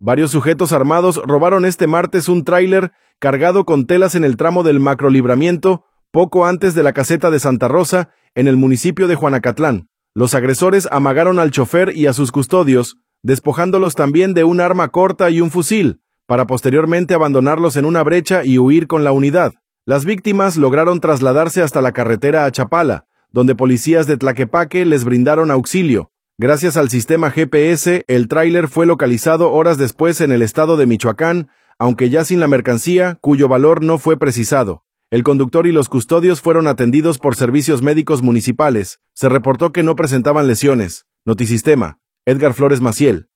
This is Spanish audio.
Varios sujetos armados robaron este martes un tráiler cargado con telas en el tramo del Macrolibramiento, poco antes de la caseta de Santa Rosa, en el municipio de Juanacatlán. Los agresores amagaron al chofer y a sus custodios, despojándolos también de un arma corta y un fusil, para posteriormente abandonarlos en una brecha y huir con la unidad. Las víctimas lograron trasladarse hasta la carretera a Chapala, donde policías de Tlaquepaque les brindaron auxilio. Gracias al sistema GPS, el tráiler fue localizado horas después en el estado de Michoacán, aunque ya sin la mercancía, cuyo valor no fue precisado. El conductor y los custodios fueron atendidos por servicios médicos municipales. Se reportó que no presentaban lesiones. Notisistema. Edgar Flores Maciel.